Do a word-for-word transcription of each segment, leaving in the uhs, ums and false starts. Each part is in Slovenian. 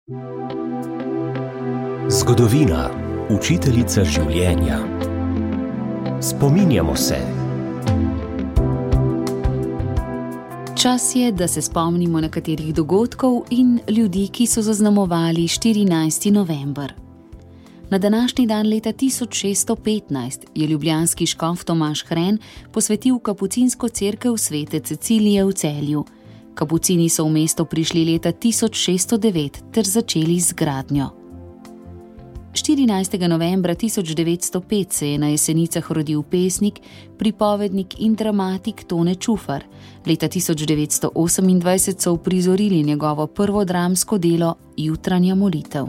Zgodovina, učiteljica življenja. Spominjamo se. Čas je, da se spomnimo nekaterih dogodkov in ljudi, ki so zaznamovali štirinajsti november. Na današnji dan leta tisoč šeststo petnajst je ljubljanski škof Tomaž Hren posvetil kapucinsko cerkev svete Cecilije v Celju. Kapucini so v mesto prišli leta tisoč šeststo devet ter začeli z gradnjo. štirinajstega novembra tisoč devetsto pet se je na Jesenicah rodil pesnik, pripovednik in dramatik Tone Čufar. Leta tisoč devetsto osemindvajset so uprizorili njegovo prvo dramsko delo Jutranja molitev.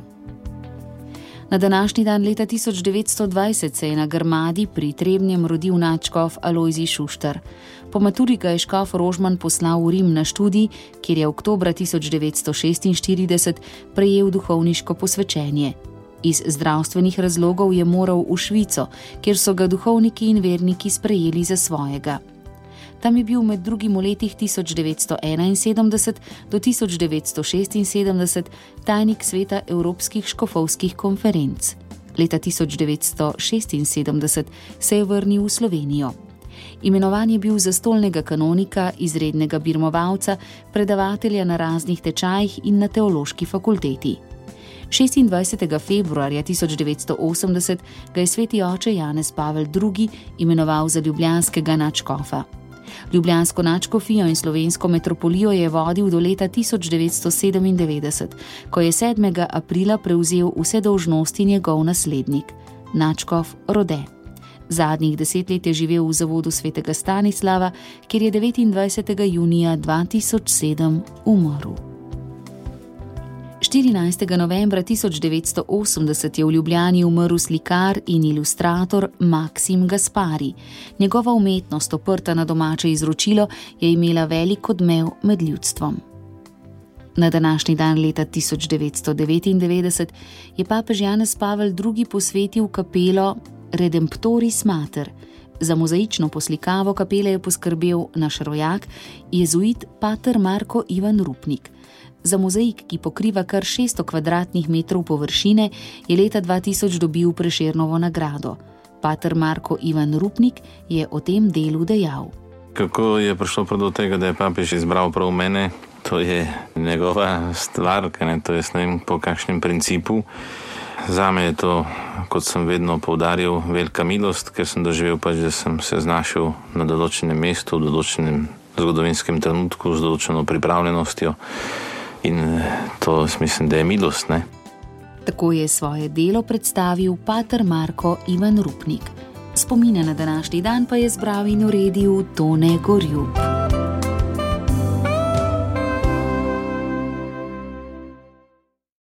Na današnji dan leta tisoč devetsto dvajset se je na Grmadi pri Trebnjem rodil nadškof Alojzij Šuštar. Po maturi ga je škof Rožman poslal v Rim na študij, kjer je oktobra tisoč devetsto šestinštirideset prejel duhovniško posvečenje. Iz zdravstvenih razlogov je moral v Švico, kjer so ga duhovniki in verniki sprejeli za svojega. Tam je bil med drugim v letih tisoč devetsto enainsedemdeset do tisoč devetsto šestinsedemdeset tajnik sveta Evropskih škofovskih konferenc. Leta tisoč devetsto šestinsedemdeset se je vrnil v Slovenijo. Imenovan je bil za stolnega kanonika, izrednega birmovalca, predavatelja na raznih tečajih in na teološki fakulteti. šestindvajsetega februarja tisoč devetsto osemdeset ga je sveti oče Janez Pavel drugi imenoval za ljubljanskega nadškofa. Ljubljansko nadškofijo in slovensko metropolijo je vodil do leta tisoč devetsto sedemindevetdeset, ko je sedmega aprila prevzel vse dolžnosti njegov naslednik, nadškof Rode. Zadnjih deset let je živel v zavodu svetega Stanislava, kjer je devetindvajsetega junija dva tisoč sedem umrl. štirinajstega novembra tisoč devetsto osemdeset je v Ljubljani umrl slikar in ilustrator Maksim Gaspari. Njegova umetnost, oprta na domače izročilo, je imela velik odmev med ljudstvom. Na današnji dan leta tisoč devetsto devetindevetdeset je papež Janez Pavel drugi posvetil kapelo Redemptoris Mater. Za mozaično poslikavo kapele je poskrbel naš rojak, jezuit pater Marko Ivan Rupnik. Za mozaik, ki pokriva kar šeststo kvadratnih metrov površine, je leta dva tisoč dobil Prešernovo nagrado. Pater Marko Ivan Rupnik je o tem delu dejal. Kako je prišlo prav do tega, da je papež izbral prav mene, to je njegova stvar, ne, to je ne vem po kakšnem principu. Zame je to, kot sem vedno poudaril, velika milost, ker sem doživel pač, da sem se znašel na določenem mestu, v določenem zgodovinskem trenutku, z določeno pripravljenostjo. In to mislim, da je milost, ne? Tako je svoje delo predstavil pater Marko Ivan Rupnik. Spomine na današnji dan pa je zbral in uredil Tone Gorjup.